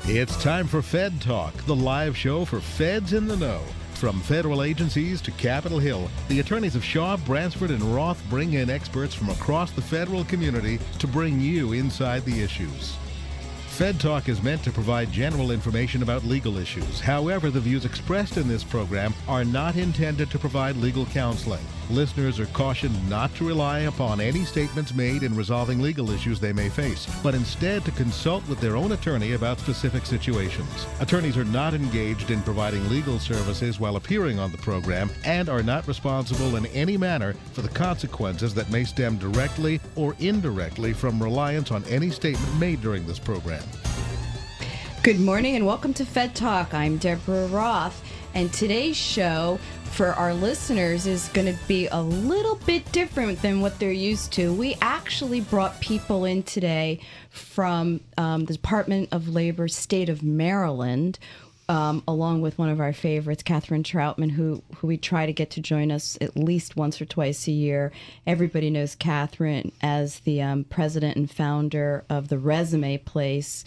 It's time for Fed Talk, the live show for feds in the know. From federal agencies to Capitol Hill, the attorneys of Shaw, Bransford, and Roth bring in experts from across the federal community to bring you inside the issues. Fed Talk is meant to provide general information about legal issues. However, the views expressed in this program are not intended to provide legal counseling. Listeners are cautioned not to rely upon any statements made in resolving legal issues they may face, but instead to consult with their own attorney about specific situations. Attorneys are not engaged in providing legal services while appearing on the program and are not responsible in any manner for the consequences that may stem directly or indirectly from reliance on any statement made during this program. Good morning and welcome to Fed Talk. I'm Deborah Roth, and today's show for our listeners is going to be a little bit different than what they're used to. We actually brought people in today from the Department of Labor, State of Maryland, along with one of our favorites, Catherine Troutman, who we try to get to join us at least once or twice a year. Everybody knows Catherine as the president and founder of the Resume Place,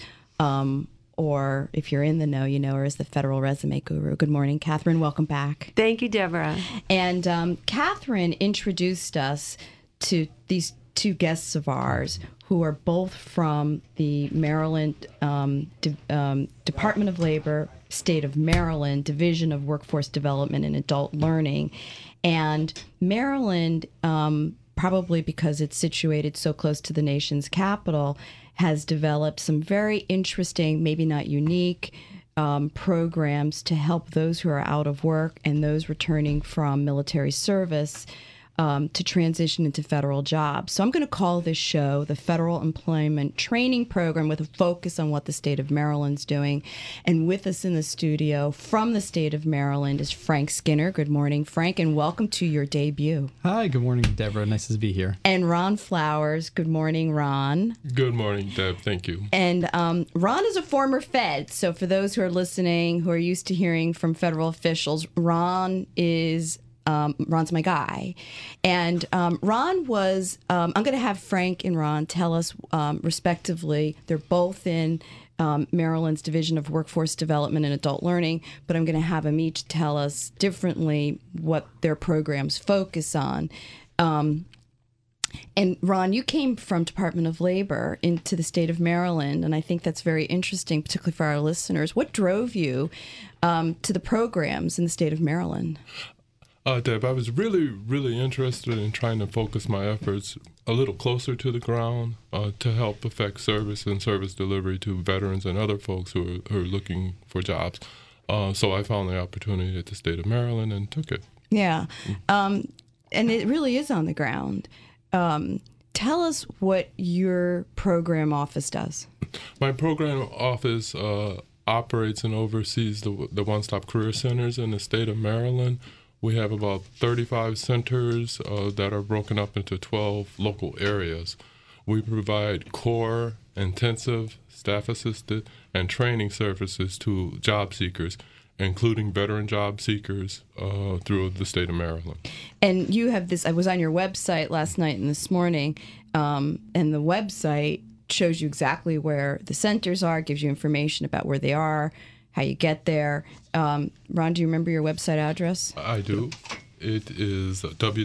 or if you're in the know, you know her as the Federal Resume Guru. Good morning, Catherine. Welcome back. Thank you, Deborah. And Catherine introduced us to these two guests of ours who are both from the Maryland Department of Labor, State of Maryland, Division of Workforce Development and Adult Learning. And Maryland, probably because it's situated so close to the nation's capital, has developed some very interesting, maybe not unique, programs to help those who are out of work and those returning from military service to transition into federal jobs. So I'm going to call this show the Federal Employment Training Program, with a focus on what the state of Maryland's doing. And with us in the studio from the state of Maryland is Frank Skinner. Good morning, Frank, and welcome to your debut. Hi, good morning, Deborah. Nice to be here. And Ron Flowers. Good morning, Ron. Good morning, Deb. Thank you. And Ron is a former Fed. So for those who are listening, who are used to hearing from federal officials, Ron's my guy. And Ron was, I'm going to have Frank and Ron tell us respectively, they're both in Maryland's Division of Workforce Development and Adult Learning, but I'm going to have them each tell us differently what their programs focus on. And Ron, you came from Department of Labor into the state of Maryland, and I think that's very interesting, particularly for our listeners. What drove you to the programs in the state of Maryland? Deb, I was really interested in trying to focus my efforts a little closer to the ground to help affect service and service delivery to veterans and other folks who are looking for jobs. So I found the opportunity at the state of Maryland and took it. Yeah, and it really is on the ground. Tell us what your program office does. My program office operates and oversees the one-stop career centers in the state of Maryland. We have about 35 centers that are broken up into 12 local areas. We provide core, intensive, staff-assisted, and training services to job seekers, including veteran job seekers through the state of Maryland. And you have this, I was on your website last night and this morning, and the website shows you exactly where the centers are, gives you information about where they are, how you get there. Ron, do you remember your website address? I do. It is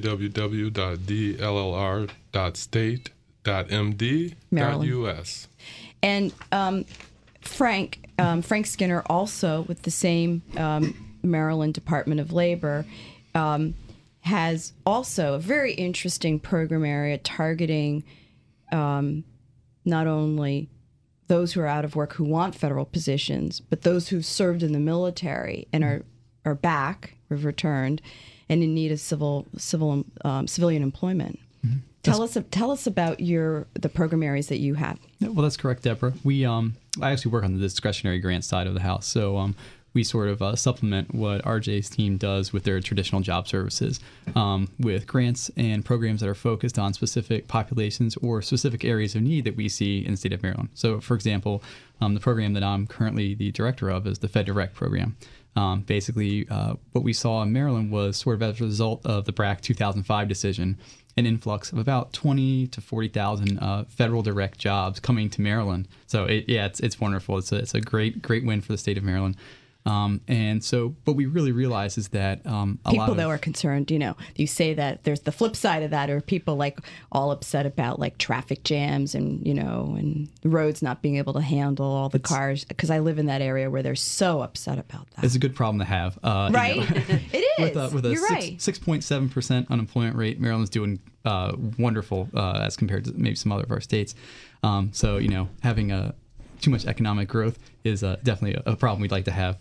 www.dllr.state.md.us. And Frank Skinner, also with the same Maryland Department of Labor, has also a very interesting program area targeting not only those who are out of work who want federal positions, but those who served in the military and are back, have returned, and in need of civilian employment. Mm-hmm. Tell us about the program areas that you have. Yeah, well, that's correct, Deborah. I actually work on the discretionary grant side of the house, so we sort of supplement what RJ's team does with their traditional job services with grants and programs that are focused on specific populations or specific areas of need that we see in the state of Maryland. So, for example, the program that I'm currently the director of is the Fed Direct program. Basically, what we saw in Maryland was sort of as a result of the BRAC 2005 decision an influx of about 20 to 40,000 federal direct jobs coming to Maryland. So it's wonderful. It's a great win for the state of Maryland. And so, what we really realize is that people though are concerned. You say that there's the flip side of that, or people like all upset about like traffic jams and and the roads not being able to handle all the cars. Because I live in that area where they're so upset about that. It's a good problem to have, right? It is. with a You're right. 6.7% unemployment rate, Maryland's doing wonderful as compared to maybe some other of our states. So having too much economic growth is definitely a problem we'd like to have.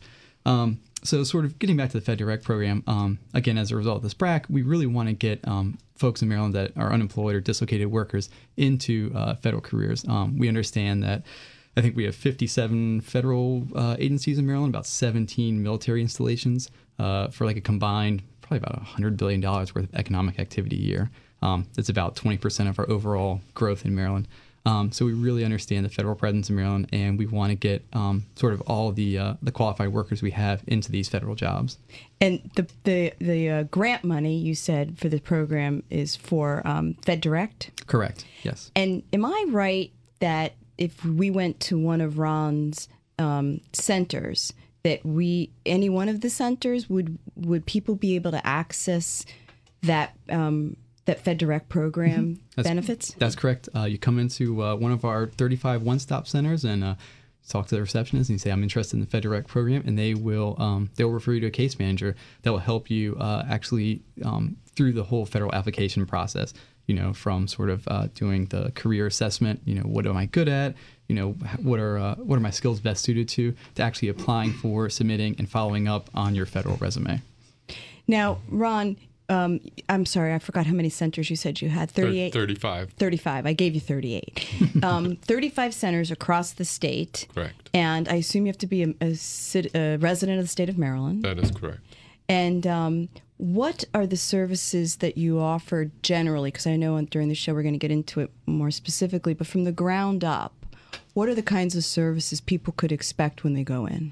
So sort of getting back to the Fed Direct program, again, as a result of this BRAC, we really want to get folks in Maryland that are unemployed or dislocated workers into federal careers. We understand that I think we have 57 federal agencies in Maryland, about 17 military installations for like a combined probably about $100 billion worth of economic activity a year. That's about 20% of our overall growth in Maryland. So we really understand the federal presence in Maryland, and we want to get sort of all the qualified workers we have into these federal jobs. And the grant money you said for the program is for Fed Direct? Correct. Yes. And am I right that if we went to one of Ron's centers, that any one of the centers would people be able to access that Fed Direct program benefits? That's correct. You come into one of our 35 one-stop centers and talk to the receptionist and you say, I'm interested in the Fed Direct program, and they'll refer you to a case manager that will help you actually through the whole federal application process, from sort of doing the career assessment, what am I good at, what are my skills best suited to actually applying for, submitting, and following up on your federal resume. Now, Ron, I'm sorry, I forgot how many centers you said you had. 38? 35. 35. I gave you 38. 35 centers across the state. Correct. And I assume you have to be a resident of the state of Maryland. That is correct. And what are the services that you offer generally? Because I know during the show we're going to get into it more specifically, but from the ground up, what are the kinds of services people could expect when they go in?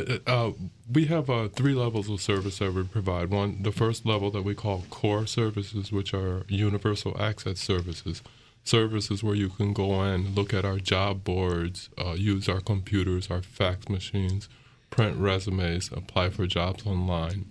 We have 3 levels of service that we provide. The first level that we call core services, which are universal access services. Services where you can go in, look at our job boards, use our computers, our fax machines, print resumes, apply for jobs online,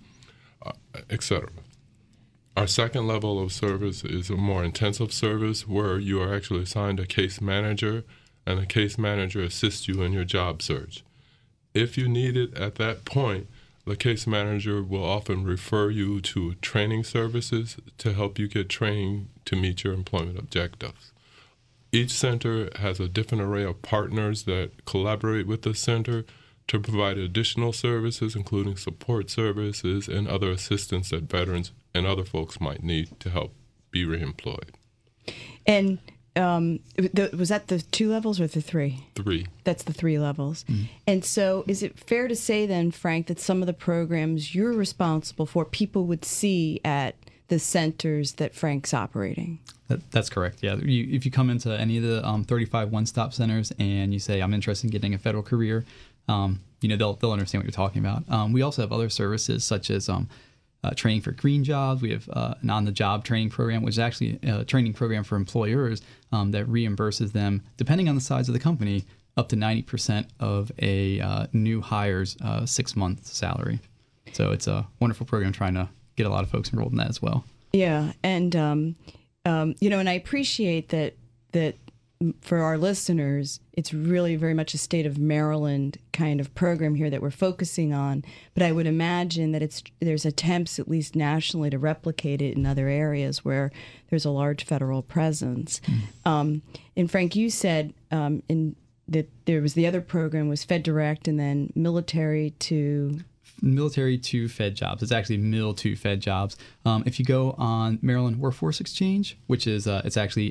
etc. Our second level of service is a more intensive service where you are actually assigned a case manager, and the case manager assists you in your job search. If you need it at that point, the case manager will often refer you to training services to help you get training to meet your employment objectives. Each center has a different array of partners that collaborate with the center to provide additional services, including support services and other assistance that veterans and other folks might need to help be reemployed. And was that the 2 levels or the 3? 3. That's the 3 levels. Mm-hmm. And so is it fair to say then, Frank, that some of the programs you're responsible for people would see at the centers that Frank's operating? That's correct, yeah. If you come into any of the 35 one-stop centers and you say, I'm interested in getting a federal career, they'll understand what you're talking about. We also have other services such as training for green jobs. We have an on-the-job training program, which is actually a training program for employers that reimburses them, depending on the size of the company, up to 90% of a new hire's 6-month salary. So it's a wonderful program, trying to get a lot of folks enrolled in that as well. Yeah, and and I appreciate that for our listeners, it's really very much a state of Maryland kind of program here that we're focusing on. But I would imagine that there's attempts, at least nationally, to replicate it in other areas where there's a large federal presence. And Frank, you said that there was the other program was Fed Direct and then military to Fed jobs. It's actually Mil to Fed jobs. If you go on Maryland Workforce Exchange, which is it's actually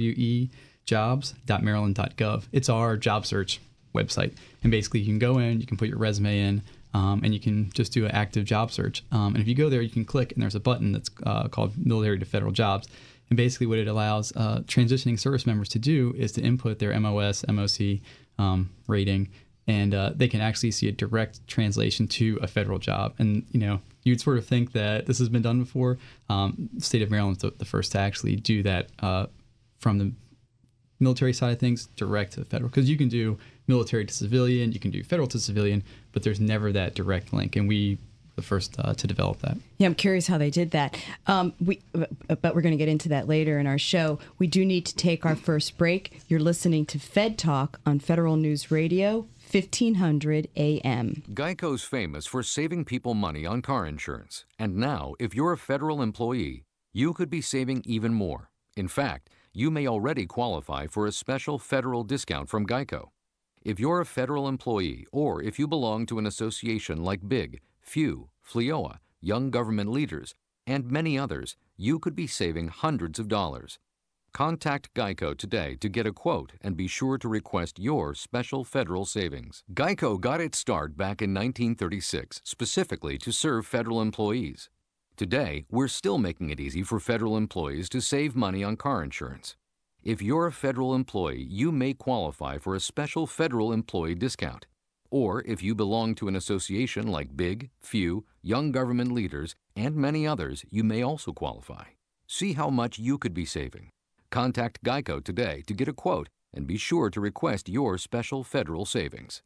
mwejobs.maryland.gov. It's our job search website, and basically you can go in, you can put your resume in, and you can just do an active job search. And if you go there, you can click, and there's a button that's called Military to Federal Jobs. And basically what it allows transitioning service members to do is to input their MOS, MOC rating, and they can actually see a direct translation to a federal job. And, you you'd sort of think that this has been done before. The state of Maryland is the first to actually do that from the military side of things direct to the federal, because you can do military to civilian, you can do federal to civilian, but there's never that direct link, and we were the first to develop that. Yeah, I'm curious how they did that. But we're going to get into that later in our show. We do need to take our first break. You're listening to Fed Talk on Federal News Radio, 1500 AM. Geico's famous for saving people money on car insurance. And now, if you're a federal employee, you could be saving even more. In fact, you may already qualify for a special federal discount from Geico. If you're a federal employee, or if you belong to an association like BIG, FEW, FLEOA, Young Government Leaders, and many others, you could be saving hundreds of dollars. Contact Geico today to get a quote and be sure to request your special federal savings. Geico got its start back in 1936, specifically to serve federal employees. Today, we're still making it easy for federal employees to save money on car insurance. If you're a federal employee, you may qualify for a special federal employee discount. Or if you belong to an association like BIG, FEW, Young Government Leaders, and many others, you may also qualify. See how much you could be saving. Contact Geico today to get a quote and be sure to request your special federal savings.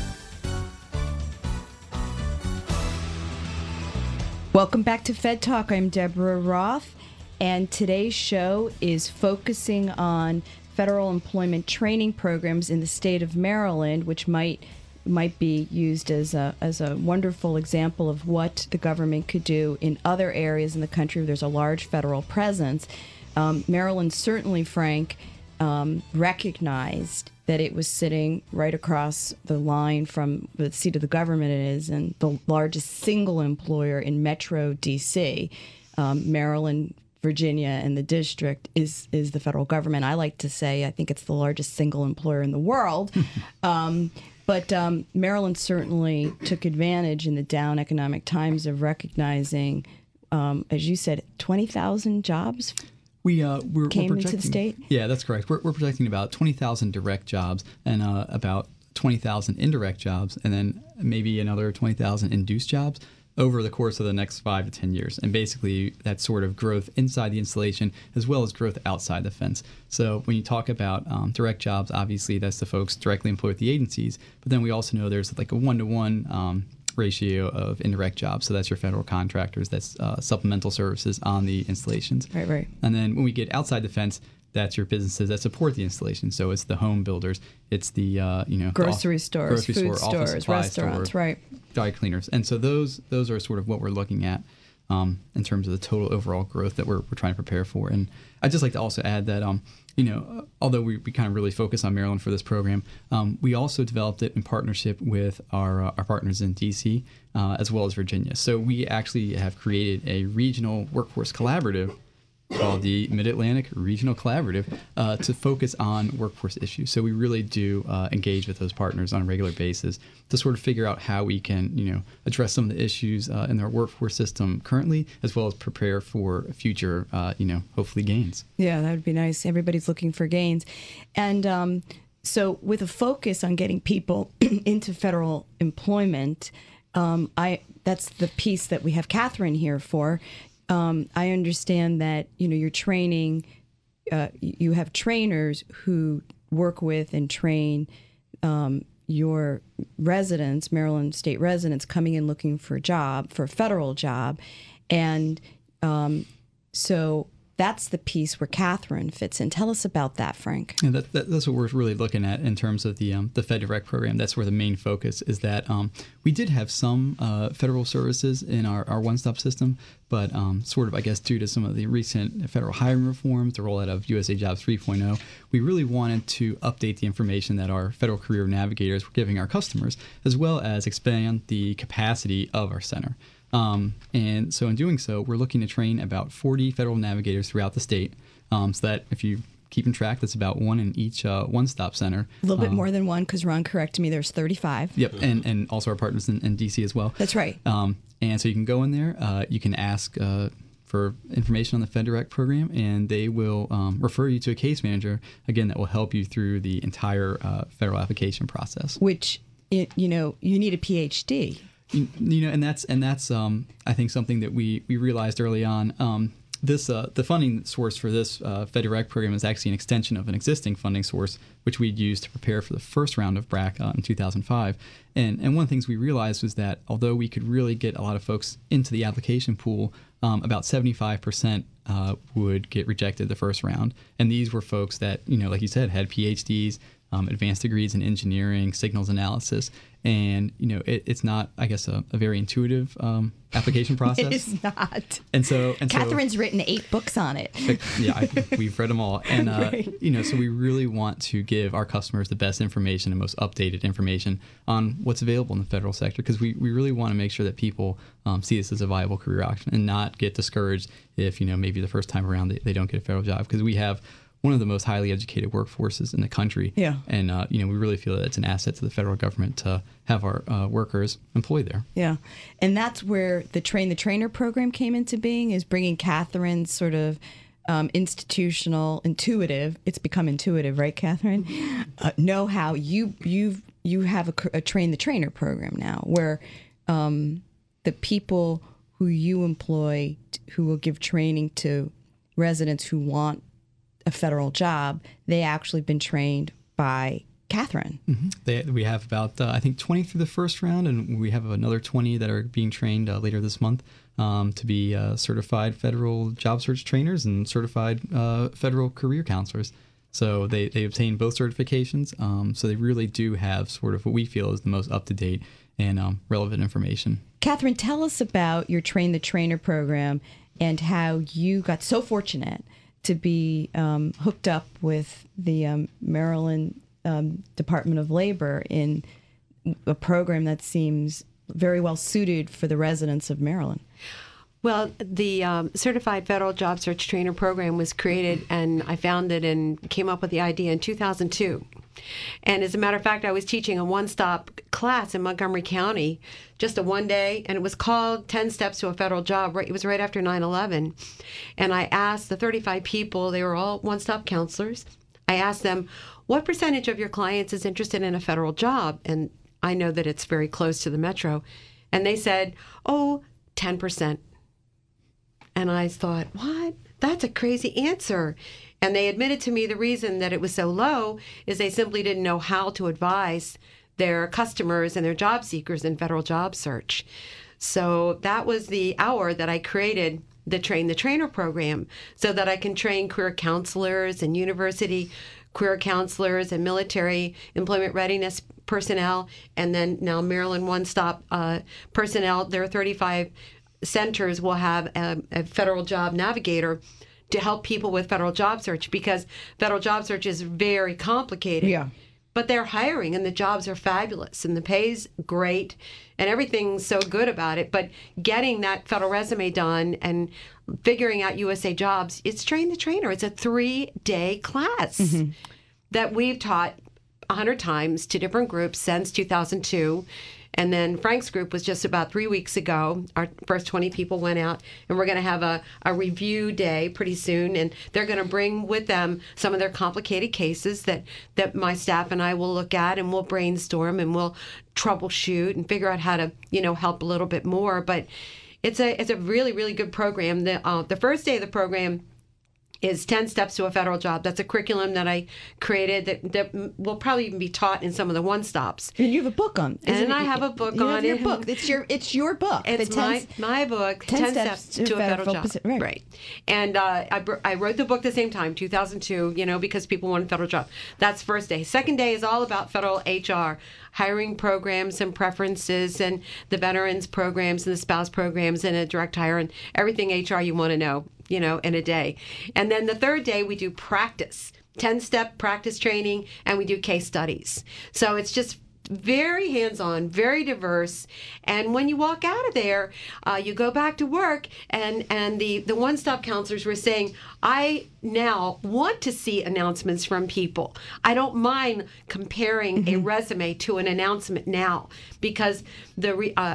Welcome back to Fed Talk. I'm Deborah Roth, and today's show is focusing on federal employment training programs in the state of Maryland, which might be used as a wonderful example of what the government could do in other areas in the country where there's a large federal presence. Maryland certainly, Frank, recognized that it was sitting right across the line from the seat of the government it is, and the largest single employer in Metro D.C. Maryland, Virginia, and the district is the federal government. I like to say I think it's the largest single employer in the world. But Maryland certainly took advantage in the down economic times of recognizing, as you said, 20,000 jobs We're came projecting, into the state? Yeah, that's correct. We're projecting about 20,000 direct jobs and about 20,000 indirect jobs, and then maybe another 20,000 induced jobs over the course of the next 5 to 10 years. And basically, that's sort of growth inside the installation as well as growth outside the fence. So when you talk about direct jobs, obviously that's the folks directly employed with the agencies, but then we also know there's like a 1-to-1 ratio of indirect jobs. So that's your federal contractors, that's supplemental services on the installations. Right. And then when we get outside the fence, that's your businesses that support the installation. So it's the home builders, it's the grocery stores, food stores, restaurants, right? Dry cleaners, and so those are sort of what we're looking at in terms of the total overall growth that we're trying to prepare for. And I'd just like to also add that although we kind of really focus on Maryland for this program, we also developed it in partnership with our partners in DC as well as Virginia. So we actually have created a regional workforce collaborative called the Mid-Atlantic Regional Collaborative to focus on workforce issues. So we really do engage with those partners on a regular basis to sort of figure out how we can, address some of the issues in our workforce system currently, as well as prepare for future, hopefully gains. Yeah, that would be nice. Everybody's looking for gains. And so with a focus on getting people into federal employment, that's the piece that we have Catherine here for. I understand that, you're training, you have trainers who work with and train your residents, Maryland state residents, coming in looking for a federal job. And so that's the piece where Catherine fits in. Tell us about that, Frank. Yeah, that's what we're really looking at in terms of the Fed Direct program. That's where the main focus is. That we did have some federal services in our one-stop system, but sort of, I guess, due to some of the recent federal hiring reforms, the rollout of USA Jobs 3.0, we really wanted to update the information that our federal career navigators were giving our customers, as well as expand the capacity of our center. And so in doing so, we're looking to train about 40 federal navigators throughout the state, so that if you keep in track, that's about one in each one-stop center. A little bit more than one, because Ron corrected me, there's 35. Yep, and also our partners in D.C. as well. That's right. And so you can go in there, you can ask for information on the Fed Direct program, and they will refer you to a case manager, again, that will help you through the entire federal application process. Which, you need a PhD. And that's I think something that we realized early on. The funding source for this FedDirect program is actually an extension of an existing funding source, which we'd used to prepare for the first round of BRAC in 2005. And one of the things we realized was that although we could really get a lot of folks into the application pool, about 75% would get rejected the first round. And these were folks that, like you said, had PhDs, advanced degrees in engineering, signals analysis. And, it's not, I guess, a very intuitive application process. It is not. And so Catherine's written 8 books on it. Yeah, we've read them all. And, Right. So we really want to give our customers the best information and most updated information on what's available in the federal sector, because we really want to make sure that people see this as a viable career option and not get discouraged if, maybe the first time around they don't get a federal job, because we have one of the most highly educated workforces in the country. Yeah. And, we really feel that it's an asset to the federal government to have our workers employed there. Yeah. And that's where the Train the Trainer program came into being, is bringing Catherine's sort of institutional, intuitive, it's become intuitive, right, Catherine? Know-how. You have a Train the Trainer program now where the people who you employ, who will give training to residents who want a federal job, they actually been trained by Catherine. Mm-hmm. We have about, I think, 20 through the first round, and we have another 20 that are being trained later this month to be certified federal job search trainers and certified federal career counselors. So they obtain both certifications. So they really do have sort of what we feel is the most up-to-date and relevant information. Catherine, tell us about your Train the Trainer program and how you got so fortunate to be hooked up with the Maryland Department of Labor in a program that seems very well suited for the residents of Maryland. Well, the Certified Federal Job Search Trainer program was created, and I founded and came up with the idea in 2002. And as a matter of fact, I was teaching a one-stop class in Montgomery County, just a one-day, and it was called 10 Steps to a Federal Job. It was right after 9/11. And I asked the 35 people, they were all one-stop counselors, I asked them, what percentage of your clients is interested in a federal job? And I know that it's very close to the metro. And they said, 10%. And I thought, what? That's a crazy answer. And they admitted to me the reason that it was so low is they simply didn't know how to advise their customers and their job seekers in federal job search. So that was the hour that I created the Train the Trainer program, so that I can train career counselors and university career counselors and military employment readiness personnel, and then now Maryland One Stop personnel. There are 35 centers will have a federal job navigator to help people with federal job search, because federal job search is very complicated. Yeah. But they're hiring, and the jobs are fabulous, and the pay's great, and everything's so good about it. But getting that federal resume done and figuring out USA Jobs, it's Train the Trainer. It's a 3-day class that we've taught 100 times to different groups since 2002. And then Frank's group was just about 3 weeks ago. Our first 20 people went out, and we're going to have a review day pretty soon. And they're going to bring with them some of their complicated cases that my staff and I will look at, and we'll brainstorm and we'll troubleshoot and figure out how to, help a little bit more. But it's a really, really good program. The first day of the program is 10 Steps to a Federal Job. That's a curriculum that I created that will probably even be taught in some of the one-stops. And you have a book on it. And I have a book you on have it. your book. It's your book. It's my book, 10 Steps to a Federal Job. Right. And I wrote the book the same time, 2002, because people want a federal job. That's first day. Second day is all about federal HR, hiring programs and preferences, and the veterans programs and the spouse programs and a direct hire and everything HR you want to know, in a day. And then the third day we do practice, 10-step practice training, and we do case studies. So it's just very hands-on, very diverse. And when you walk out of there, you go back to work, and the one-stop counselors were saying, I now want to see announcements from people. I don't mind comparing a resume to an announcement now, because the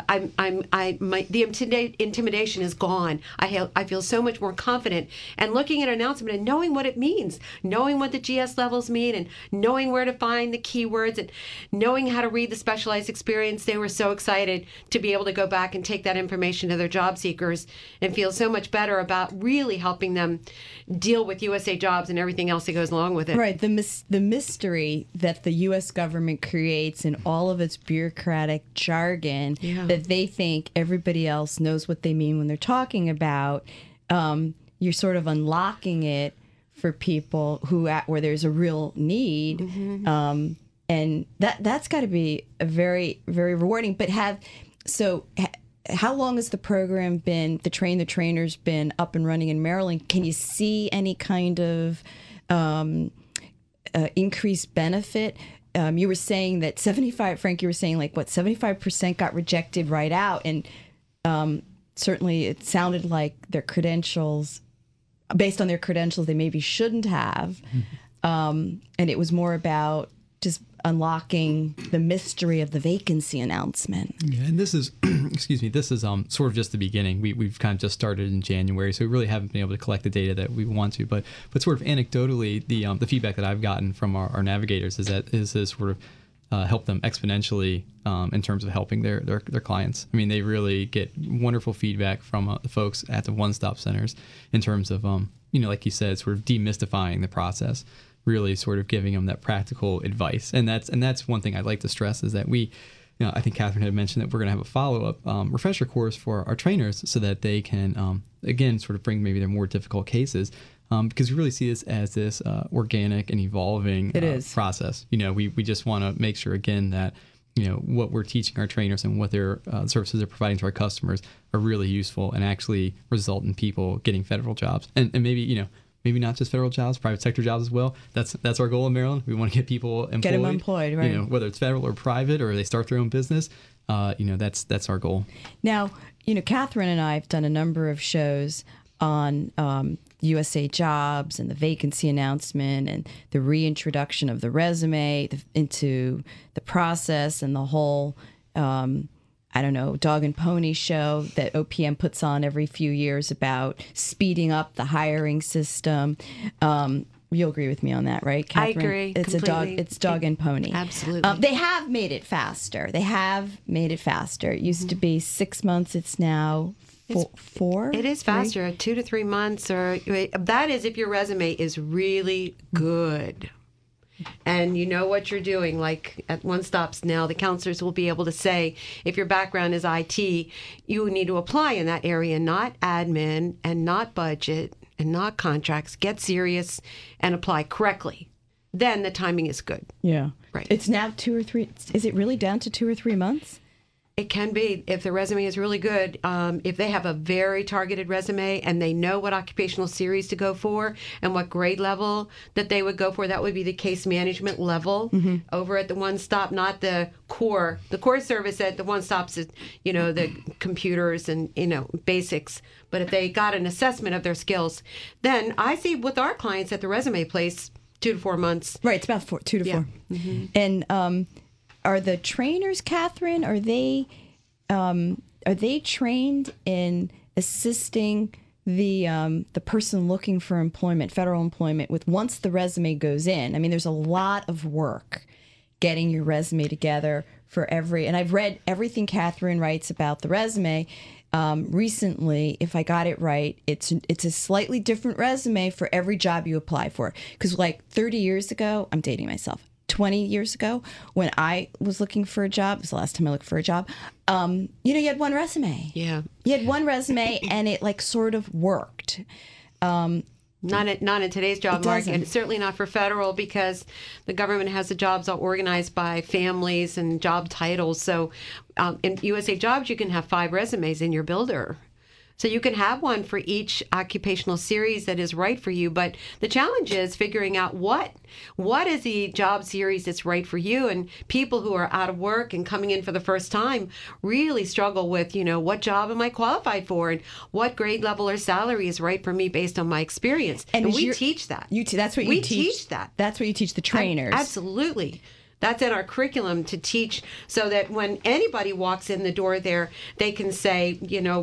intimidation is gone. I feel so much more confident, and looking at an announcement and knowing what it means, knowing what the GS levels mean, and knowing where to find the keywords, and knowing how to read the specialized experience. They were so excited to be able to go back and take that information to their job seekers and feel so much better about really helping them deal with USA Jobs and everything else that goes along with it. Right. The mystery that the U.S. government creates in all of its bureaucratic jargon that they think everybody else knows what they mean when they're talking about, you're sort of unlocking it for people where there's a real need. And that's got to be a very, very rewarding. But how long has the program been, the Trainers been up and running in Maryland? Can you see any kind of increased benefit? You were saying that 75% got rejected right out. And certainly it sounded like their credentials, based on their credentials, they maybe shouldn't have. And it was more about just unlocking the mystery of the vacancy announcement. Yeah, and this is, this is sort of just the beginning. We've kind of just started in January, so we really haven't been able to collect the data that we want to. But sort of anecdotally, the feedback that I've gotten from our navigators is that is sort of help them exponentially in terms of helping their clients. I mean, they really get wonderful feedback from the folks at the one-stop centers in terms of, like you said, sort of demystifying the process, really sort of giving them that practical advice. And that's one thing I'd like to stress is that I think Catherine had mentioned that we're going to have a follow-up refresher course for our trainers so that they can, again, sort of bring maybe their more difficult cases, because we really see this as this organic and evolving process. We just want to make sure, again, that what we're teaching our trainers and what their services they're providing to our customers are really useful and actually result in people getting federal jobs. And maybe, maybe not just federal jobs, private sector jobs as well. That's our goal in Maryland. We want to get people employed. Get them employed, right? Whether it's federal or private, or they start their own business. That's our goal. Now, Catherine and I have done a number of shows on USA Jobs and the vacancy announcement and the reintroduction of the resume into the process and the whole dog and pony show that OPM puts on every few years about speeding up the hiring system. You'll agree with me on that, right, Catherine? I agree. It's completely. It's dog and pony. Absolutely. They have made it faster. It used to be 6 months. It's now 4. It is faster, 2 to 3 months, or that is if your resume is really good. And you know what you're doing. Like at One Stops now, the counselors will be able to say, if your background is IT, you need to apply in that area, not admin and not budget and not contracts. Get serious and apply correctly. Then the timing is good. Yeah. Right. It's now 2 or 3. Is it really down to 2 or 3 months? It can be if the resume is really good. If they have a very targeted resume and they know what occupational series to go for and what grade level that they would go for, that would be the case management level over at the One Stop, not the core. The core service at the One Stops is, the computers and, basics. But if they got an assessment of their skills, then I see with our clients at the resume place, 2 to 4 months. Right. It's about 2 to 4. Mm-hmm. And, are the trainers, Catherine, are they trained in assisting the person looking for employment, federal employment, with once the resume goes in? I mean, there's a lot of work getting your resume together and I've read everything Catherine writes about the resume. Recently, if I got it right, it's a slightly different resume for every job you apply for. Because 30 years ago, I'm dating myself. 20 years ago, when I was looking for a job, it was the last time I looked for a job, you had one resume. Yeah. You had one resume and it sort of worked. Not in today's job market, and certainly not for federal, because the government has the jobs all organized by families and job titles. So in USA Jobs, you can have 5 resumes in your builder. So you can have one for each occupational series that is right for you. But the challenge is figuring out what is the job series that's right for you. And people who are out of work and coming in for the first time really struggle with, what job am I qualified for, and what grade level or salary is right for me based on my experience. And we teach that. That's what you teach. We teach that. That's what you teach the trainers. Absolutely. That's in our curriculum to teach, so that when anybody walks in the door there, they can say,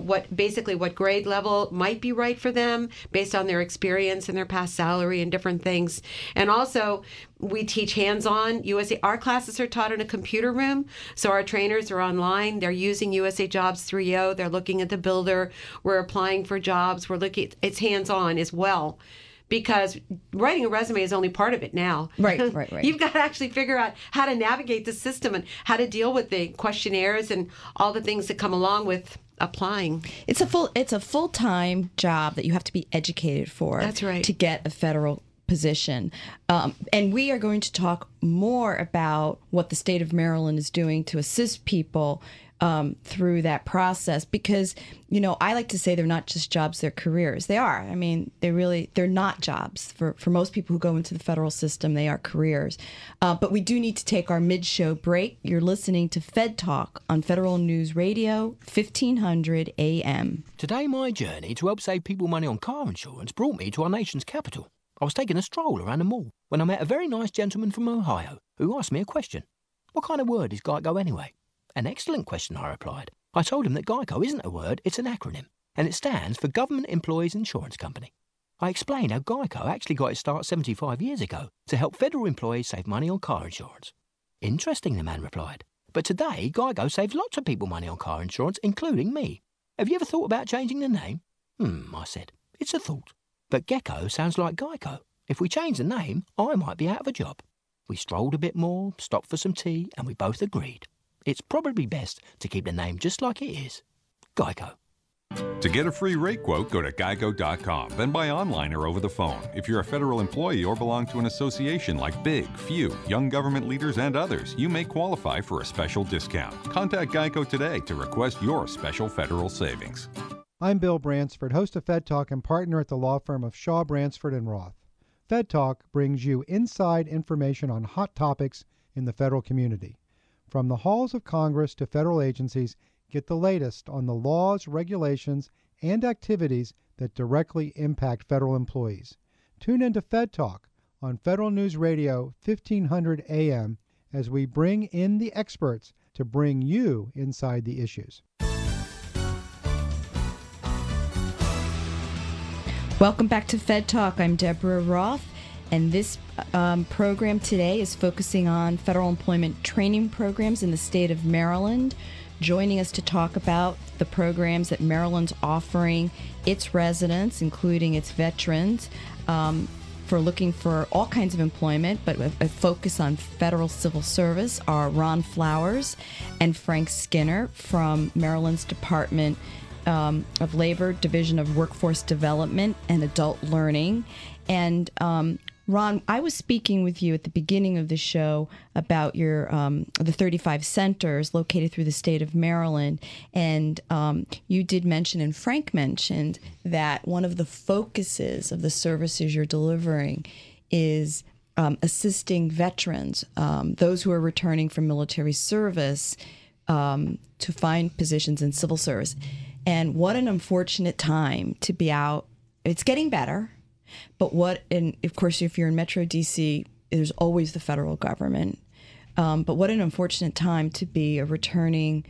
what grade level might be right for them based on their experience and their past salary and different things. And also, we teach hands-on. Our classes are taught in a computer room, so our trainers are online. They're using USA Jobs 3.0. They're looking at the builder. We're applying for jobs. It's hands-on as well. Because writing a resume is only part of it now. Right. You've got to actually figure out how to navigate the system and how to deal with the questionnaires and all the things that come along with applying. It's a full-time job that you have to be educated for. That's right. To get a federal position. And we are going to talk more about what the state of Maryland is doing to assist people through that process, because I like to say they're not just jobs, they're careers. They are. I mean, they're not jobs. For most people who go into the federal system, they are careers. But we do need to take our mid-show break. You're listening to Fed Talk on Federal News Radio, 1500 AM. Today, my journey to help save people money on car insurance brought me to our nation's capital. I was taking a stroll around the mall when I met a very nice gentleman from Ohio who asked me a question. What kind of word is GEICO anyway? An excellent question, I replied. I told him that GEICO isn't a word, it's an acronym, and it stands for Government Employees Insurance Company. I explained how GEICO actually got its start 75 years ago to help federal employees save money on car insurance. Interesting, the man replied. But today, GEICO saves lots of people money on car insurance, including me. Have you ever thought about changing the name? I said. It's a thought. But Gecko sounds like GEICO. If we change the name, I might be out of a job. We strolled a bit more, stopped for some tea, and we both agreed. It's probably best to keep the name just like it is. GEICO. To get a free rate quote, go to geico.com, then buy online or over the phone. If you're a federal employee or belong to an association like Big, Few, Young Government Leaders, and others, you may qualify for a special discount. Contact Geico today to request your special federal savings. I'm Bill Bransford, host of Fed Talk and partner at the law firm of Shaw, Bransford & Roth. Fed Talk brings you inside information on hot topics in the federal community. From the halls of Congress to federal agencies, get the latest on the laws, regulations, and activities that directly impact federal employees. Tune into Fed Talk on Federal News Radio 1500 AM as we bring in the experts to bring you inside the issues. Welcome back to Fed Talk. I'm Deborah Roth. And this program today is focusing on federal employment training programs in the state of Maryland. Joining us to talk about the programs that Maryland's offering its residents, including its veterans, for looking for all kinds of employment, but a focus on federal civil service, are Ron Flowers and Frank Skinner from Maryland's Department of Labor, Division of Workforce Development and Adult Learning. And Ron, I was speaking with you at the beginning of the show about your the 35 centers located through the state of Maryland, and you did mention, and Frank mentioned, that one of the focuses of the services you're delivering is assisting veterans, those who are returning from military service, to find positions in civil service. And what an unfortunate time to be out. It's getting better. But and of course, if you're in Metro DC, there's always the federal government. But what an unfortunate time to be a returning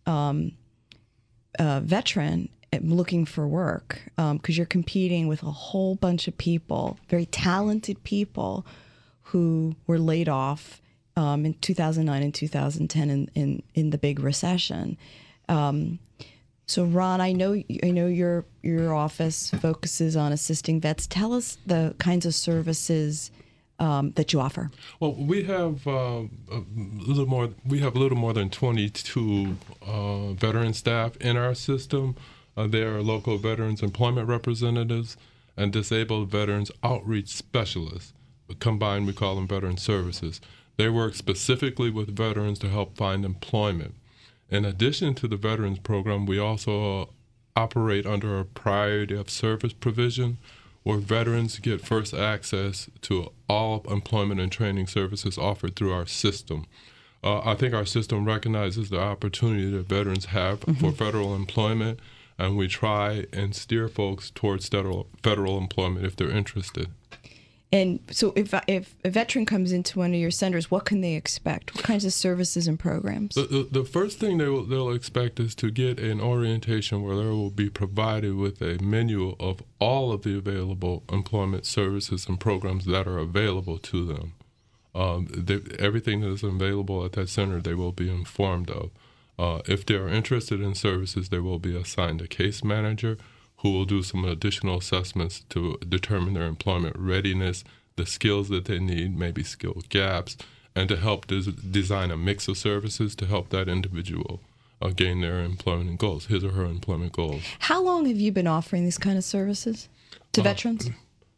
veteran looking for work, because you're competing with a whole bunch of people, very talented people, who were laid off in 2009 and 2010 in the big recession. So, Ron, I know your office focuses on assisting vets. Tell us the kinds of services that you offer. Well, we have a little more. We have a little more than 22 veteran staff in our system. There are local veterans employment representatives and disabled veterans outreach specialists. Combined, we call them veteran services. They work specifically with veterans to help find employment. In addition to the Veterans Program, we also operate under a priority of service provision, where veterans get first access to all employment and training services offered through our system. I think our system recognizes the opportunity that veterans have for federal employment, and we try and steer folks towards federal employment if they're interested. And so if a veteran comes into one of your centers, what can they expect? What kinds of services and programs? The first thing they'll expect is to get an orientation where they will be provided with a menu of all of the available employment services and programs that are available to them. Everything that is available at that center, they will be informed of. If they're interested in services, they will be assigned a case manager who will do some additional assessments to determine their employment readiness, the skills that they need, maybe skill gaps, and to help design a mix of services to help that individual gain their employment goals, his or her employment goals. How long have you been offering these kind of services to veterans?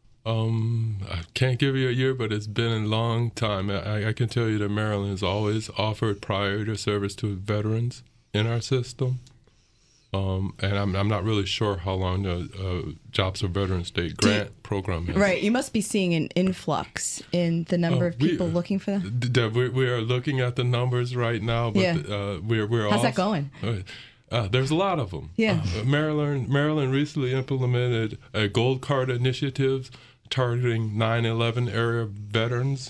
I can't give you a year, but it's been a long time. I can tell you that Maryland has always offered priority service to veterans in our system. And I'm not really sure how long the Jobs for Veterans State Grant program has. Right. You must be seeing an influx in the number of people looking for that. We are looking at the numbers right now, but we're How's that going? There's a lot of them. Yeah. Maryland recently implemented a Gold Card initiative targeting 9/11 area veterans.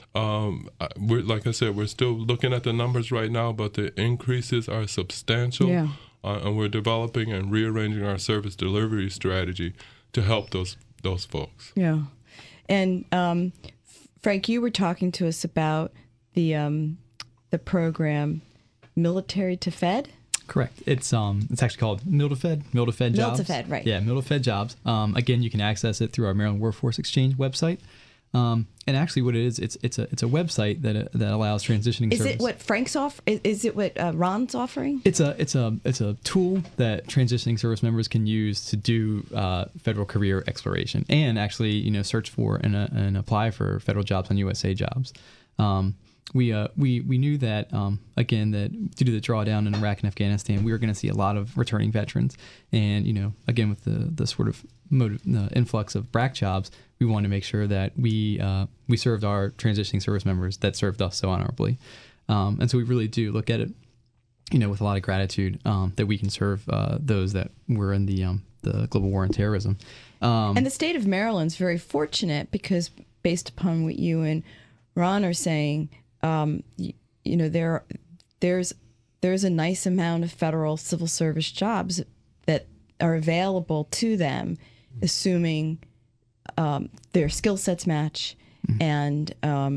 Like I said, we're still looking at the numbers right now, but the increases are substantial. Yeah. And we're developing and rearranging our service delivery strategy to help those folks. Yeah. And Frank, you were talking to us about the program Military to Fed. Correct. It's actually called Mil to Fed Jobs. Mil to Fed, right. Yeah, Mil to Fed Jobs. Again, you can access it through our Maryland Workforce Exchange website. And actually, what it is, it's a website that allows transitioning service. Is it what Frank's Is it what Ron's offering? It's a tool that transitioning service members can use to do federal career exploration and actually search for and apply for federal jobs on USA Jobs. We knew that again that due to the drawdown in Iraq and Afghanistan, we were going to see a lot of returning veterans, and again with the sort of influx of BRAC jobs, we wanted to make sure that we served our transitioning service members that served us so honorably, and so we really do look at it, with a lot of gratitude that we can serve those that were in the global war on terrorism. And the state of Maryland's very fortunate because based upon what you and Ron are saying. There's a nice amount of federal civil service jobs that are available to them, assuming their skill sets match and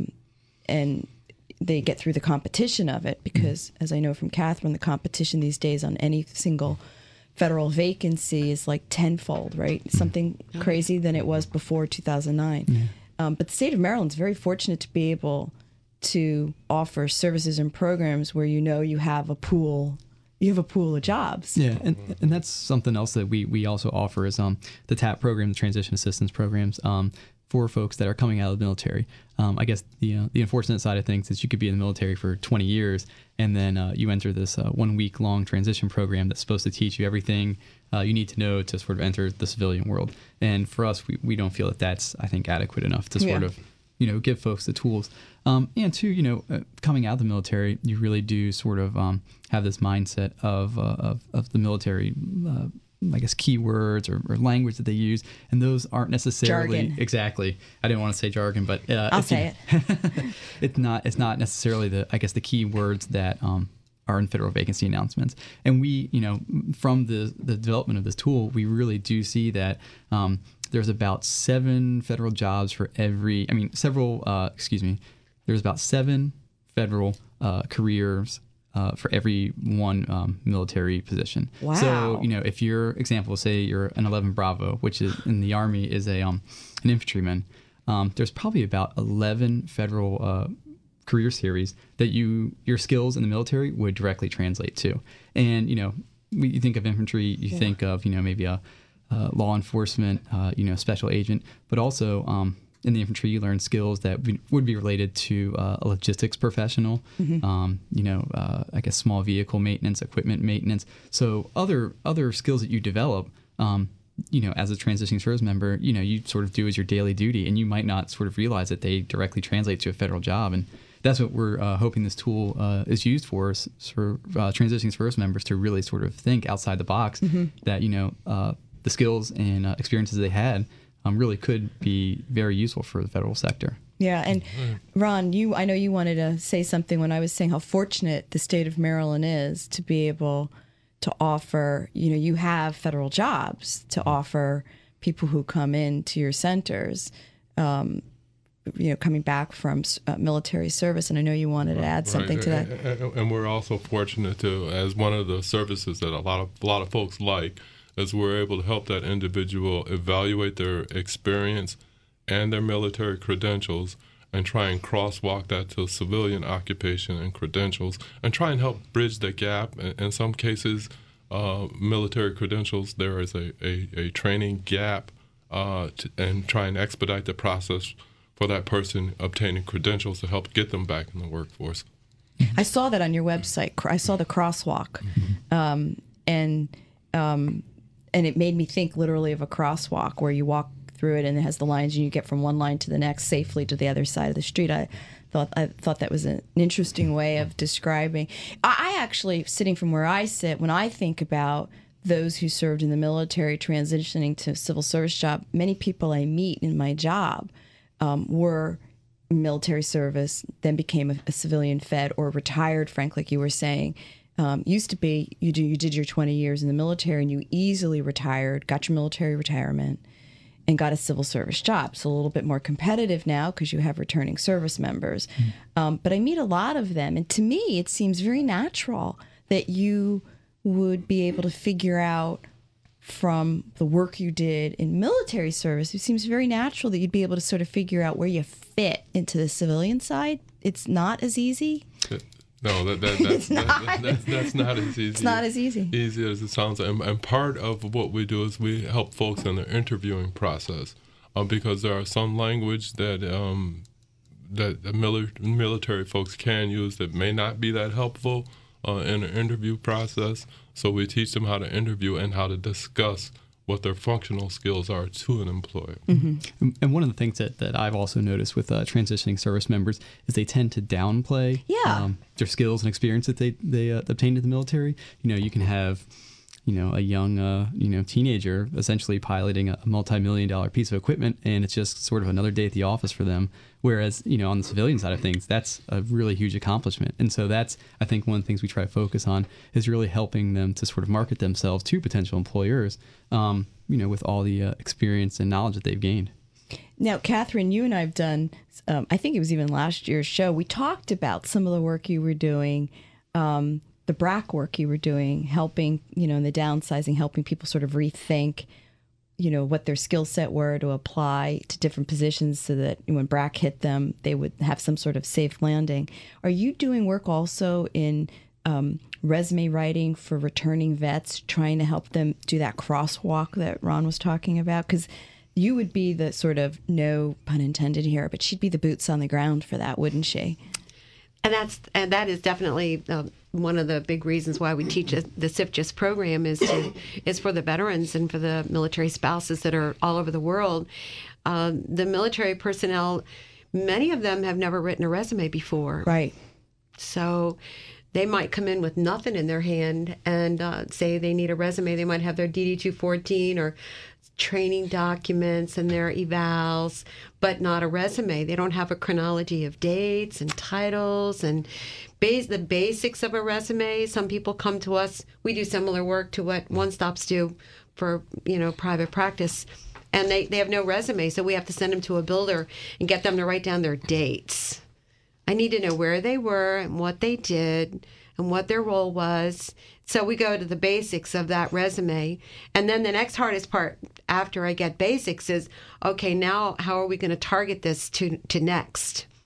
they get through the competition of it. Because, as I know from Catherine, the competition these days on any single federal vacancy is like tenfold, right? Something crazy than it was before 2009. But the state of Maryland's very fortunate to be able to offer services and programs where you have a pool of jobs. Yeah, and that's something else that we also offer is the TAP program, the Transition Assistance Programs, for folks that are coming out of the military. I guess the unfortunate side of things is you could be in the military for 20 years and then you enter this 1 week long transition program that's supposed to teach you everything you need to know to sort of enter the civilian world. And for us, we don't feel that that's, I think, adequate enough to sort of give folks the tools. And two, coming out of the military, you really do sort of have this mindset of the military, I guess, keywords or language that they use, and those aren't necessarily jargon. Exactly. I didn't want to say jargon, but I'll say it. It's not necessarily the key words that are in federal vacancy announcements. And we, from the development of this tool, we really do see that. There's about 7 federal jobs for every, there's about 7 federal careers for every one military position. Wow. So, if your example, say you're an 11 Bravo, which is in the Army is an infantryman, there's probably about 11 federal career series that your skills in the military would directly translate to. And, when you think of infantry, you think of, maybe a law enforcement, special agent, but also in the infantry, you learn skills that would be related to a logistics professional, I guess small vehicle maintenance, equipment maintenance. So other skills that you develop, as a transitioning service member, you sort of do as your daily duty, and you might not sort of realize that they directly translate to a federal job. And that's what we're hoping this tool is used for transitioning service members to really sort of think outside the box, that, the skills and experiences they had really could be very useful for the federal sector. Yeah, and Ron, I know you wanted to say something when I was saying how fortunate the state of Maryland is to be able to offer, you have federal jobs to offer people who come into your centers, coming back from military service. And I know you wanted to add something to that. And we're also fortunate to, as one of the services that a lot of folks like, is we're able to help that individual evaluate their experience and their military credentials and try and crosswalk that to civilian occupation and credentials and try and help bridge the gap. In some cases, military credentials, there is a training gap and try and expedite the process for that person obtaining credentials to help get them back in the workforce. I saw that on your website. I saw the crosswalk, and it made me think literally of a crosswalk where you walk through it and it has the lines and you get from one line to the next safely to the other side of the street. I thought that was an interesting way of describing. I actually, sitting from where I sit, when I think about those who served in the military transitioning to civil service job, many people I meet in my job were military service, then became a civilian fed or retired, Frank, like you were saying. Used to be you did your 20 years in the military and you easily retired, got your military retirement, and got a civil service job. So a little bit more competitive now because you have returning service members. But I meet a lot of them, and to me it seems very natural that you would be able to figure out from the work you did in military service, it seems very natural that you'd be able to sort of figure out where you fit into the civilian side. It's not as easy. No, that's not as easy. It's not as easy as it sounds. And part of what we do is we help folks in their interviewing process, because there are some language that that the military folks can use that may not be that helpful in an interview process. So we teach them how to interview and how to discuss what their functional skills are to an employer. Mm-hmm. And one of the things that I've also noticed with transitioning service members is they tend to downplay their skills and experience that they obtained in the military. You can have a young teenager essentially piloting a multi-million-dollar piece of equipment, and it's just sort of another day at the office for them. Whereas, on the civilian side of things, that's a really huge accomplishment. And so that's, I think, one of the things we try to focus on is really helping them to sort of market themselves to potential employers, with all the experience and knowledge that they've gained. Now, Catherine, you and I have done, I think it was even last year's show, we talked about some of the work you were doing, the BRAC work you were doing, helping, in the downsizing, helping people sort of rethink, what their skill set were to apply to different positions so that when BRAC hit them, they would have some sort of safe landing. Are you doing work also in resume writing for returning vets, trying to help them do that crosswalk that Ron was talking about? Because you would be the sort of, no pun intended here, but she'd be the boots on the ground for that, wouldn't she? And that is definitely one of the big reasons why we teach the CIFGIS program is for the veterans and for the military spouses that are all over the world. The military personnel, many of them have never written a resume before. Right. So they might come in with nothing in their hand and say they need a resume. They might have their DD-214 or training documents and their evals, but not a resume. They don't have a chronology of dates and titles and the basics of a resume. Some people come to us. We do similar work to what One Stops do for private practice, and they have no resume, so we have to send them to a builder and get them to write down their dates. I need to know where they were and what they did and what their role was. So we go to the basics of that resume. And then the next hardest part after I get basics is, okay, now how are we going to target this to next?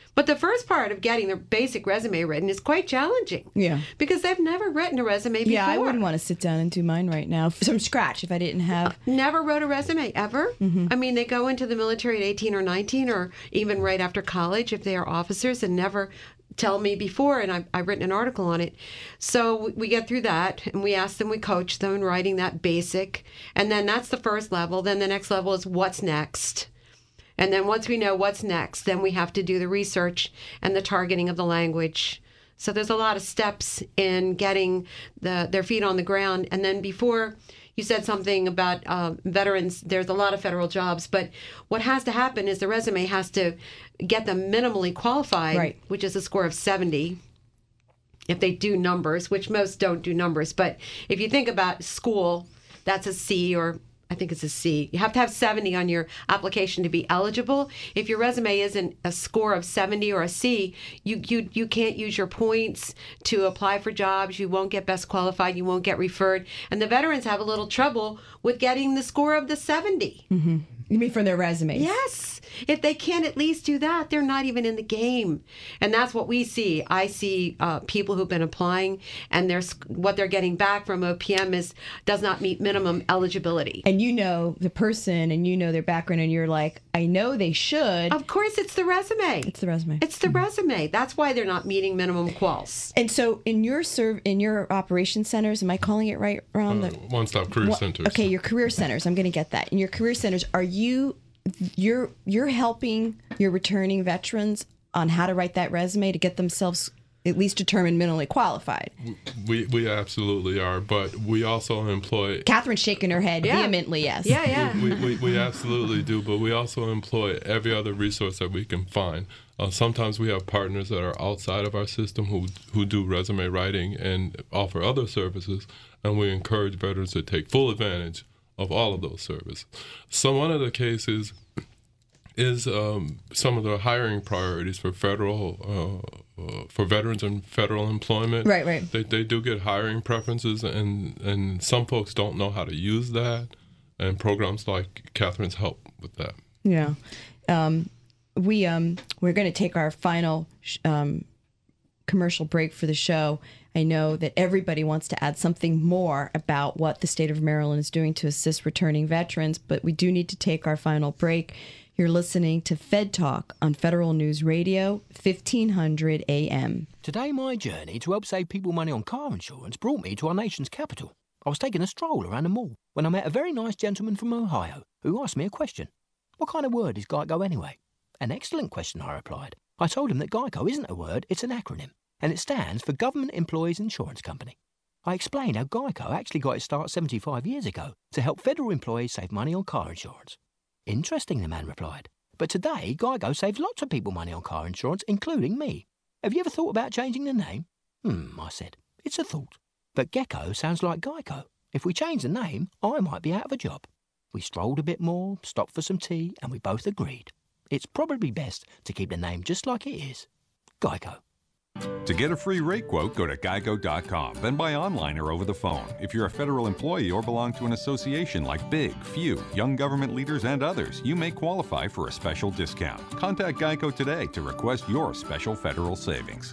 But the first part of getting their basic resume written is quite challenging. Yeah. Because they've never written a resume before. Yeah, I wouldn't want to sit down and do mine right now from scratch if I didn't have. Never wrote a resume, ever. I mean, they go into the military at 18 or 19, or even right after college if they are officers, and never tell me before, and I've written an article on it. So we get through that, and we ask them, we coach them in writing that basic, and then that's the first level. Then the next level is what's next. And then once we know what's next, then we have to do the research and the targeting of the language. So there's a lot of steps in getting their feet on the ground. And then before, you said something about veterans, there's a lot of federal jobs, but what has to happen is the resume has to get them minimally qualified, right, which is a score of 70. If they do numbers, which most don't do numbers. But if you think about school, that's a C, or I think it's a C. You have to have 70 on your application to be eligible. If your resume isn't a score of 70 or a C, you can't use your points to apply for jobs. You won't get best qualified. You won't get referred. And the veterans have a little trouble with getting the score of the 70. Mm-hmm. You mean from their resumes? Yes. If they can't at least do that, they're not even in the game. And that's what we see. I see people who've been applying, and what they're getting back from OPM does not meet minimum eligibility. And you know the person, and you know their background, and you're like, I know they should. Of course, it's the resume. It's the resume. It's the resume. That's why they're not meeting minimum quals. And so in your operation centers, am I calling it right, Ron? One-stop career centers. Okay, your career centers. I'm going to get that. In your career centers, you're helping your returning veterans on how to write that resume to get themselves at least determined minimally qualified? We absolutely are, but we also employ... Catherine's shaking her head vehemently, yes. Yeah. We absolutely do, but we also employ every other resource that we can find. Sometimes we have partners that are outside of our system who do resume writing and offer other services, and we encourage veterans to take full advantage of all of those services. So one of the cases is some of the hiring priorities for for veterans in federal employment. Right. They do get hiring preferences, and some folks don't know how to use that, and programs like Catherine's help with that. Yeah. We're going to take our final commercial break for the show. I know that everybody wants to add something more about what the state of Maryland is doing to assist returning veterans, but we do need to take our final break. You're listening to Fed Talk on Federal News Radio, 1500 AM. Today, my journey to help save people money on car insurance brought me to our nation's capital. I was taking a stroll around the mall when I met a very nice gentleman from Ohio who asked me a question. What kind of word is GEICO anyway? An excellent question, I replied. I told him that GEICO isn't a word, it's an acronym, and it stands for Government Employees Insurance Company. I explained how GEICO actually got its start 75 years ago to help federal employees save money on car insurance. Interesting, the man replied. But today, GEICO saves lots of people money on car insurance, including me. Have you ever thought about changing the name? I said. It's a thought. But Gecko sounds like GEICO. If we change the name, I might be out of a job. We strolled a bit more, stopped for some tea, and we both agreed. It's probably best to keep the name just like it is. GEICO. To get a free rate quote, go to geico.com, then buy online or over the phone. If you're a federal employee or belong to an association like Big, Few, Young Government Leaders, and others, you may qualify for a special discount. Contact Geico today to request your special federal savings.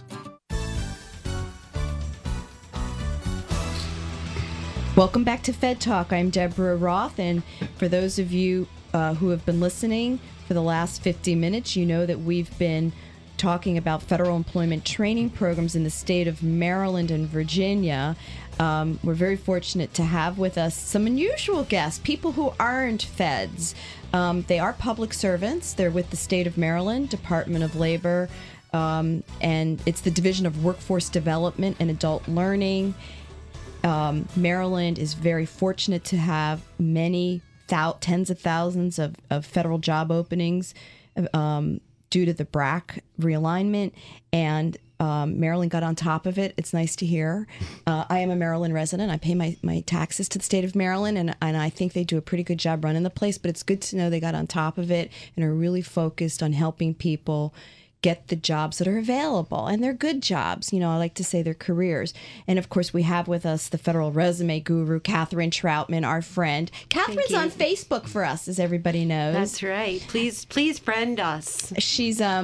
Welcome back to Fed Talk. I'm Deborah Roth, and for those of you who have been listening for the last 50 minutes, you know that we've been talking about federal employment training programs in the state of Maryland and Virginia. We're very fortunate to have with us some unusual guests, people who aren't feds. They are public servants. They're with the state of Maryland, Department of Labor, and it's the Division of Workforce Development and Adult Learning. Maryland is very fortunate to have many tens of thousands of federal job openings due to the BRAC realignment, and Maryland got on top of it. It's nice to hear. I am a Maryland resident. I pay my taxes to the state of Maryland, and I think they do a pretty good job running the place, but it's good to know they got on top of it and are really focused on helping people get the jobs that are available. And they're good jobs. You know, I like to say they're careers. And of course, we have with us the federal resume guru, Catherine Troutman, our friend. Catherine's on Facebook for us, as everybody knows. That's right. Please friend us. She's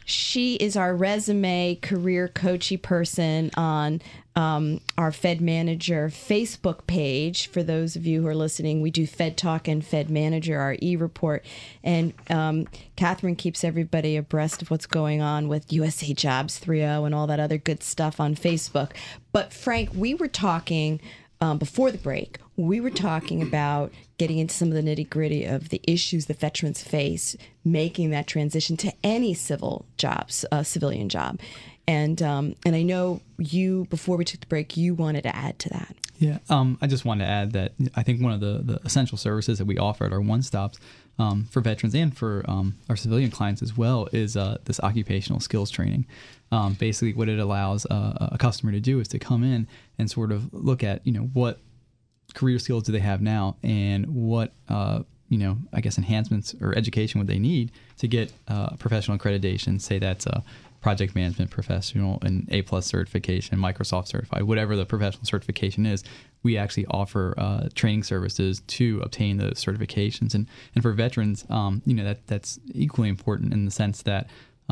She is our resume career coachy person on our Fed Manager Facebook page. For those of you who are listening, we do Fed Talk and Fed Manager, our e-report. And Catherine keeps everybody abreast of what's going on with USA Jobs 3.0 and all that other good stuff on Facebook. But Frank, we were talking before the break, we were talking about getting into some of the nitty-gritty of the issues that veterans face making that transition to any civilian job. And I know you, before we took the break, you wanted to add to that. Yeah, I just wanted to add that I think one of the essential services that we offer at our one-stops for veterans and for our civilian clients as well is this occupational skills training. Basically, what it allows a customer to do is to come in and sort of look at, what career skills do they have now and what, I guess enhancements or education would they need to get professional accreditation, say that's a project management professional, an A+ certification, Microsoft certified, whatever the professional certification is. We actually offer training services to obtain those certifications. And for veterans, that's equally important in the sense that,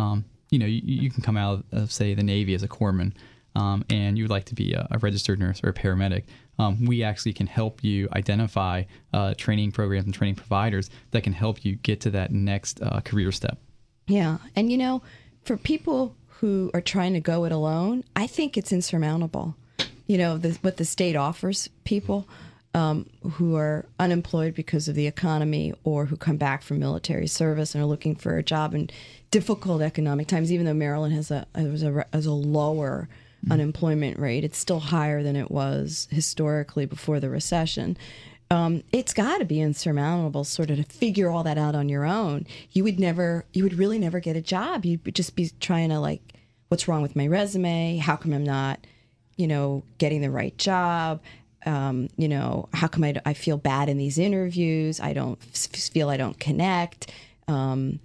you can come out of, say, the Navy as a corpsman, and you would like to be a registered nurse or a paramedic. We actually can help you identify training programs and training providers that can help you get to that next career step. Yeah. And, for people who are trying to go it alone, I think it's insurmountable. What the state offers people who are unemployed because of the economy or who come back from military service and are looking for a job in difficult economic times, even though Maryland has a lower unemployment rate, it's still higher than it was historically before the recession. It's got to be insurmountable sort of to figure all that out on your own. You would really never get a job. You'd just be trying to what's wrong with my resume? How come I'm not, getting the right job? How come I feel bad in these interviews? I don't feel I don't connect. And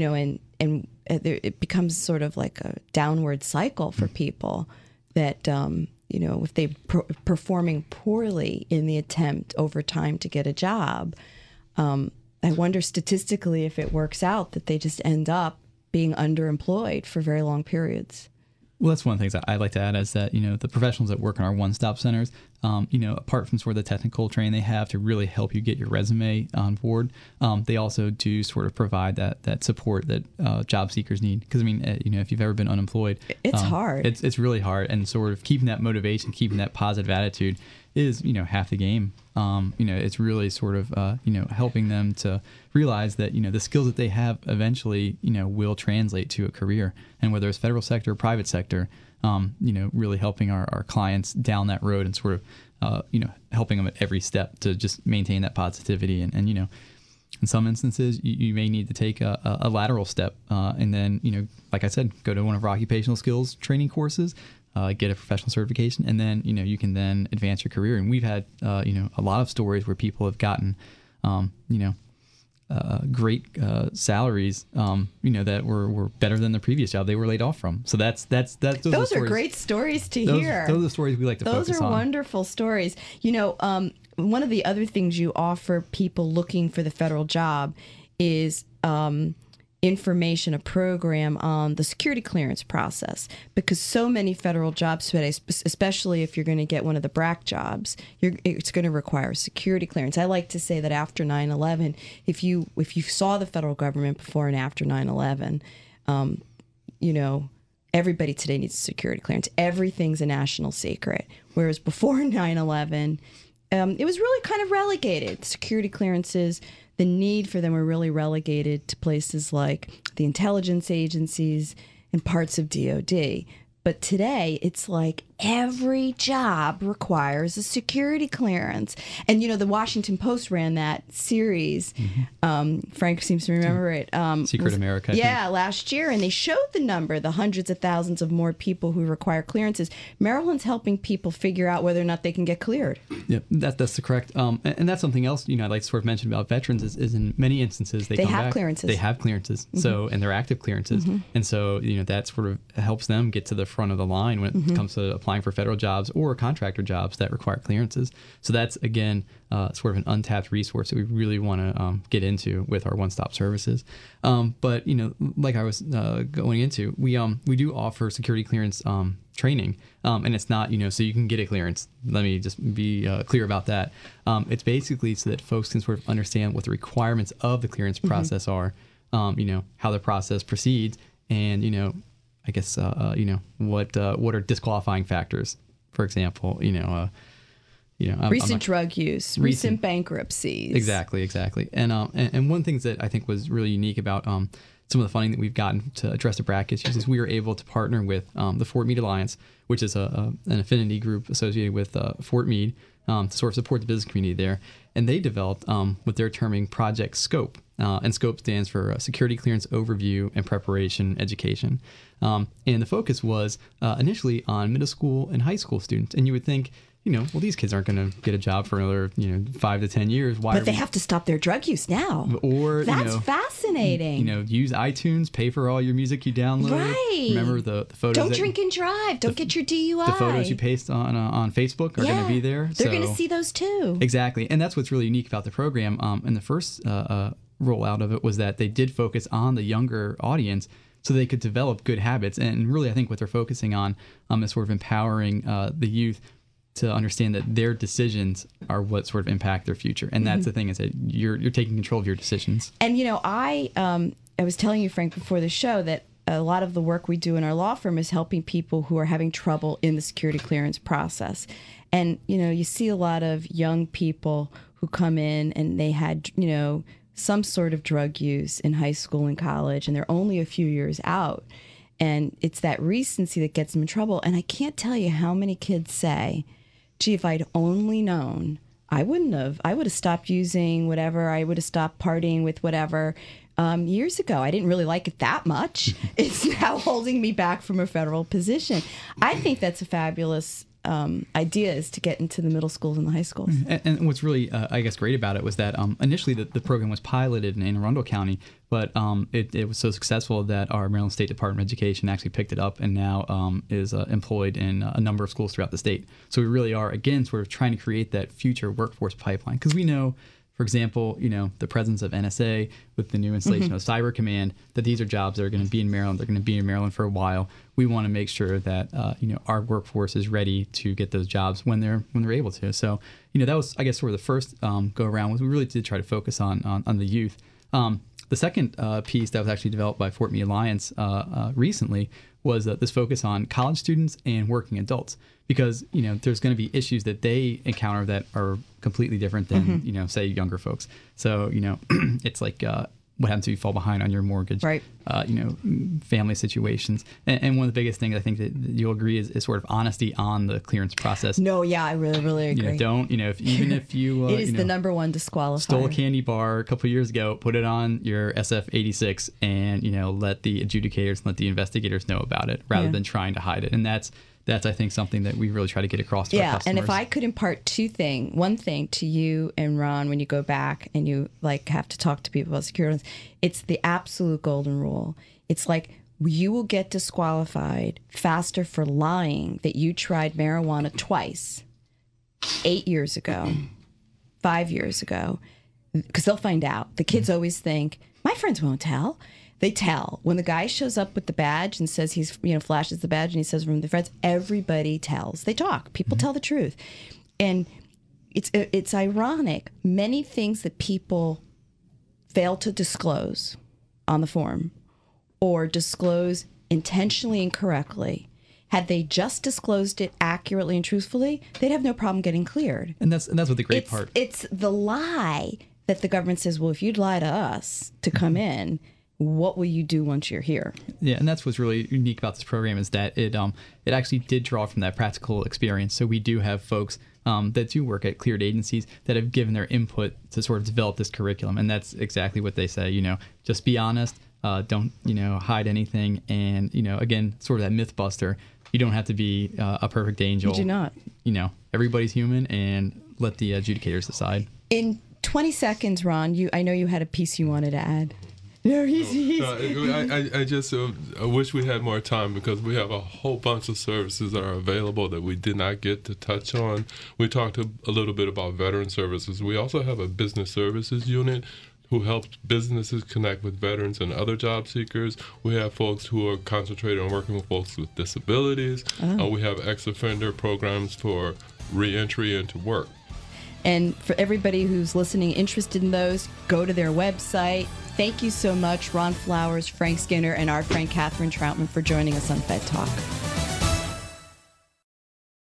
it becomes sort of like a downward cycle for people that, if they're performing poorly in the attempt over time to get a job, I wonder statistically if it works out that they just end up being underemployed for very long periods. Well, that's one of the things that I like to add is that, the professionals that work in our one-stop centers, apart from sort of the technical training they have to really help you get your resume on board, they also do sort of provide that support that job seekers need. Because, if you've ever been unemployed, it's hard. It's really hard. And sort of keeping that motivation, keeping that positive attitude is, half the game. It's really sort of, helping them to realize that, the skills that they have eventually, will translate to a career. And whether it's federal sector or private sector, really helping our clients down that road and sort of, helping them at every step to just maintain that positivity. And in some instances, you may need to take a lateral step and then, like I said, go to one of our occupational skills training courses, get a professional certification, and then, you can then advance your career. And we've had, a lot of stories where people have gotten, great salaries, that were better than the previous job they were laid off from. So those are great stories to hear. Those are the stories we like to focus on. Those are wonderful stories. One of the other things you offer people looking for the federal job is information, a program on the security clearance process, because so many federal jobs today, especially if you're going to get one of the BRAC jobs, it's going to require security clearance. I like to say that after 9/11, if you saw the federal government before and after 9/11, everybody today needs a security clearance. Everything's a national secret, whereas before 9/11, it was really kind of relegated. Security clearances, the need for them were really relegated to places like the intelligence agencies and parts of DOD. But today, it's like every job requires a security clearance. And, the Washington Post ran that series. Mm-hmm. Frank seems to remember it. Secret America. Yeah, last year. And they showed the number, the hundreds of thousands of more people who require clearances. Maryland's helping people figure out whether or not they can get cleared. Yep, that's correct. And that's something else, I'd like to sort of mention about veterans is in many instances they come have back, clearances. They have clearances. Mm-hmm. And they're active clearances. Mm-hmm. And so, that sort of helps them get to the front of the line when it mm-hmm. comes to a point applying for federal jobs or contractor jobs that require clearances. So that's, again, sort of an untapped resource that we really want to get into with our one-stop services. But, like I was going into, we do offer security clearance training, and it's not, so you can get a clearance. Let me just be clear about that. It's basically so that folks can sort of understand what the requirements of the clearance process are, how the process proceeds, and, I guess, what are disqualifying factors, for example, recent drug use, recent bankruptcies. Exactly. And one of the things that I think was really unique about some of the funding that we've gotten to address the BRAC issues is we were able to partner with the Fort Meade Alliance, which is an affinity group associated with Fort Meade, to sort of support the business community there. And they developed what they're terming Project SCOPE. And SCOPE stands for Security Clearance Overview and Preparation Education. And the focus was initially on middle school and high school students. And you would think, these kids aren't going to get a job for another, 5 to 10 years. Why? But they have to stop their drug use now. Or that's fascinating. Use iTunes, pay for all your music you download. Right. Remember the photos. Don't drink and drive. Don't get your DUI. The photos you paste on Facebook are going to be there. They're going to see those too. Exactly, and that's what's really unique about the program. And the first rollout of it was that they did focus on the younger audience, so they could develop good habits. And really, I think what they're focusing on is sort of empowering the youth to understand that their decisions are what sort of impact their future. And that's the thing, is that you're taking control of your decisions. And, I was telling you, Frank, before the show that a lot of the work we do in our law firm is helping people who are having trouble in the security clearance process. And, you see a lot of young people who come in and they had, some sort of drug use in high school and college, and they're only a few years out. And it's that recency that gets them in trouble. And I can't tell you how many kids say, gee, if I'd only known, I would have stopped using whatever. I would have stopped partying with whatever years ago. I didn't really like it that much. It's now holding me back from a federal position. I think that's a fabulous idea, is to get into the middle schools and the high schools. And what's really, I guess, great about it was that initially the program was piloted in Anne Arundel County, but it was so successful that our Maryland State Department of Education actually picked it up and now is employed in a number of schools throughout the state. So we really are, again, sort of trying to create that future workforce pipeline, because we know, for example, the presence of NSA with the new installation of Cyber Command, that these are jobs that are going to be in Maryland. They're going to be in Maryland for a while. We want to make sure that our workforce is ready to get those jobs when they're able to. So that was, I guess, sort of the first go around. Was we really did try to focus on the youth. The second piece that was actually developed by Fort Meade Alliance recently was this focus on college students and working adults, because there's going to be issues that they encounter that are completely different than say younger folks. So it's like what happens if you fall behind on your mortgage, right? Family situations, and one of the biggest things I think that you'll agree is sort of honesty on the clearance process. No, yeah, I really agree. Even if you it is the number one disqualifier. Stole a candy bar a couple of years ago, put it on your SF-86, and let the adjudicators, let the investigators know about it, rather than trying to hide it. And that's I think something that we really try to get across to our customers. And if I could impart one thing to you and Ron when you go back and you have to talk to people about security, it's the absolute golden rule. It's like, you will get disqualified faster for lying that you tried marijuana twice 8 years ago, 5 years ago, because they'll find out. The kids always think, my friends won't tell. They tell. When the guy shows up with the badge and says he's, flashes the badge and he says from the friends, everybody tells. They talk. People tell the truth. And it's ironic. Many things that people fail to disclose on the form or disclose intentionally incorrectly, had they just disclosed it accurately and truthfully, they'd have no problem getting cleared. And that's what the great part. It's the lie that the government says, well, if you'd lie to us to come in, what will you do once you're here? Yeah, and that's what's really unique about this program, is that it actually did draw from that practical experience. So we do have folks that do work at cleared agencies that have given their input to sort of develop this curriculum, and that's exactly what they say. Just be honest, don't hide anything, and again, sort of that myth buster. You don't have to be a perfect angel. You do not. Everybody's human, and let the adjudicators decide. In 20 seconds, Ron, I know you had a piece you wanted to add. No, he's. I just I wish we had more time because we have a whole bunch of services that are available that we did not get to touch on. We talked a little bit about veteran services. We also have a business services unit who helps businesses connect with veterans and other job seekers. We have folks who are concentrated on working with folks with disabilities. We have ex-offender programs for reentry into work. And for everybody who's listening, interested in those, go to their website. Thank you so much, Ron Flowers, Frank Skinner, and our friend Catherine Troutman for joining us on Fed Talk.